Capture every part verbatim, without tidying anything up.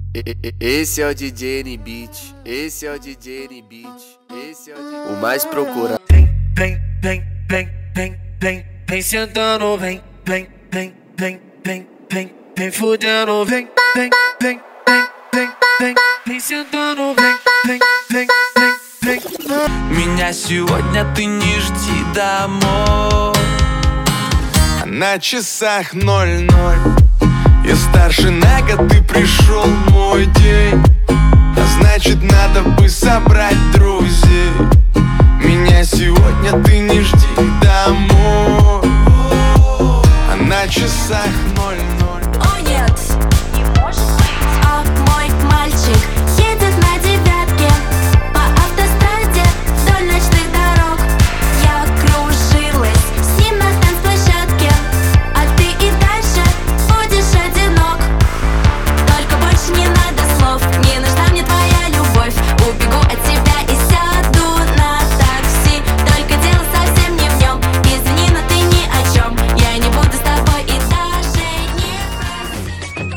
Esse é o D J N-Beat, esse é o D J N-Beat, esse é o D J, o mais procurado. Vem, vem, vem, vem, vem, vem, vem sentando, vem, vem, vem, vem, vem, vem, vem fudendo, vem, vem, vem, vem, vem, vem, vem сентану, vem, vem, vem, vem, vem. Меня сегодня ты не жди домой. На часах ноль-ноль. Я старше на год, ты пришел мой день. А значит надо бы собрать друзей. Меня сегодня ты не жди домой. А на часах ноль-ноль. О нет, не может быть. А мой мальчик едет на девятке по автостраде вдоль ночных дорог. Я кружилась с ним на танцплощадке, а ты и дальше будешь одинок. Только больше не надо слов, не нужна мне твоя любовь. Убегу от тебя и сяду на такси. Только дело совсем не в нем. Извини, но ты ни о чем. Я не буду с тобой и даже не проси.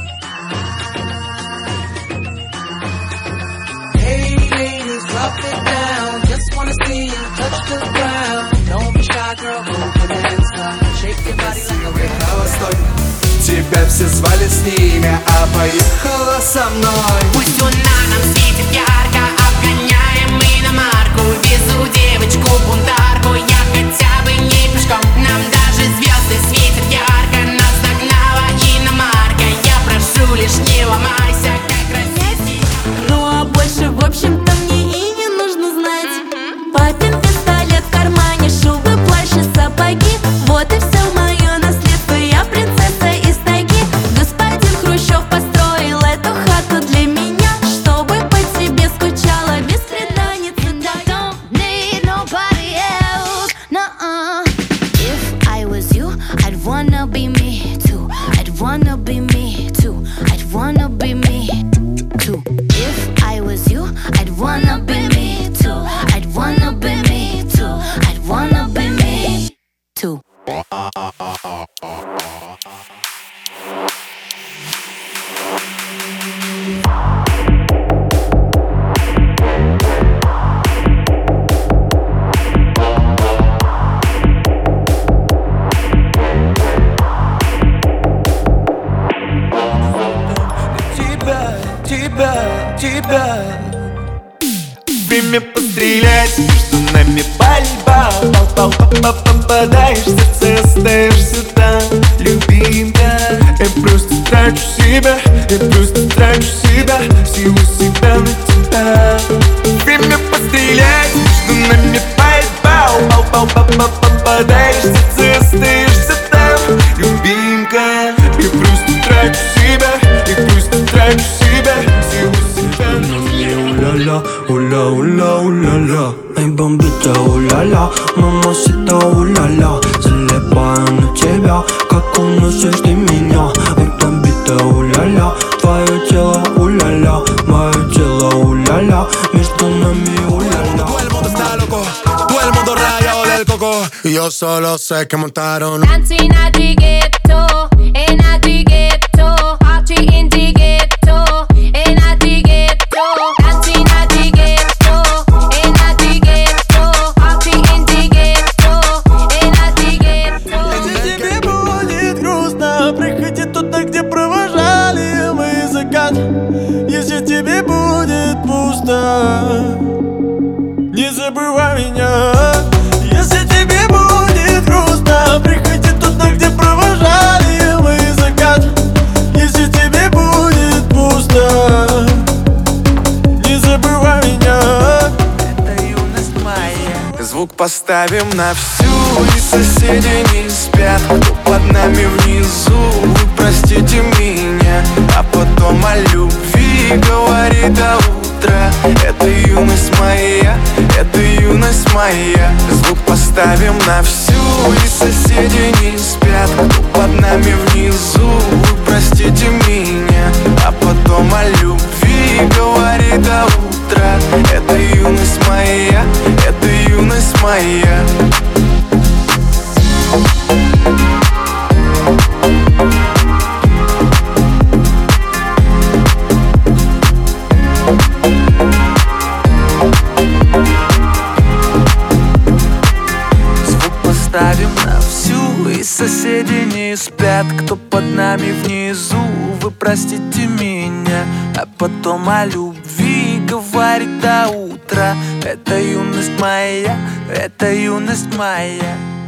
Hey ladies, drop it down. Just wanna see you touch the ground. Don't be shy, girl, move your hands now. Shake your body like a rhythm. На восток. Тебя все звали с ними, а поехала со мной. Пусть луна нам светит ярко, обгоняем мы иномарку. Везу девочку-бунтарку, я хотя бы не пешком. Нам даже звезды светят ярко, нас догнала иномарка. Я прошу, лишь не ломайся, как красивей. Ну а больше, в общем-то, мне и не нужно знать. Папин пистолет в кармане, шубы, плащ и сапоги. Вот и все мое наследство, я принцесса из тайги. Господин Хрущев построил эту хату для меня, чтобы по тебе скучала бесприданница. Don't need nobody else, nuh-uh. If I was you, I'd wanna be me too. I'd wanna be me too. I'd wanna be me too. If I was you, I'd wanna be me too. I'd wanna be me too. I'd wanna be me too. Тебя, тебя, тебя. Время пострелять, между нами пальба. Пал-пал-пал-пал, попадаешь в сердце, остаешься там, любимка. Я просто трачу себя, я просто трачу себя, силу себя на тебя. Время пострелять, между нами пальба. Пал-пал-пал-пал, попадаешь в сердце, остаешься там, любимка. Я просто трачу себя, я просто трачу себя, силу себя на тебя. Уля-ля, уля-уля, уля-ля. Эй, бомбита, уля-ля, мамасита, уля-ля. Залипаю на тебя, как уносишь ты меня. Эй, бомбита, уля-ля, твое тело, уля-ля, мое тело, уля-ля, между нами, уля-ля. Todo el mundo está loco, todo el mundo rayado del coco. Y yo solo sé que montaron. Dancing at the ghetto, and at the ghetto, party in the ghetto, and at the ghetto, dancing at the ghetto, and at the ghetto, party in the ghetto, and at the ghetto. Если тебе будет грустно, приходи туда, где провожали мы закат. Если тебе будет пусто, не забывай меня. Если тебе будет грустно, приходи туда, где провожали мы закат. Если тебе будет пусто, не забывай меня. Это юность моя. Звук поставим на всю, и соседи не спят. Кто под нами внизу, вы простите меня. А потом о любви говори до утра. Это юность моя, это юность моя. Звук поставим на всю, и соседи не спят. Кто под нами внизу, вы простите меня. А потом о любви говори до утра. Это юность моя, это юность моя. соседи не спят, кто под нами внизу, вы простите меня. А потом о любви говорит до утра. Это юность моя, это юность моя.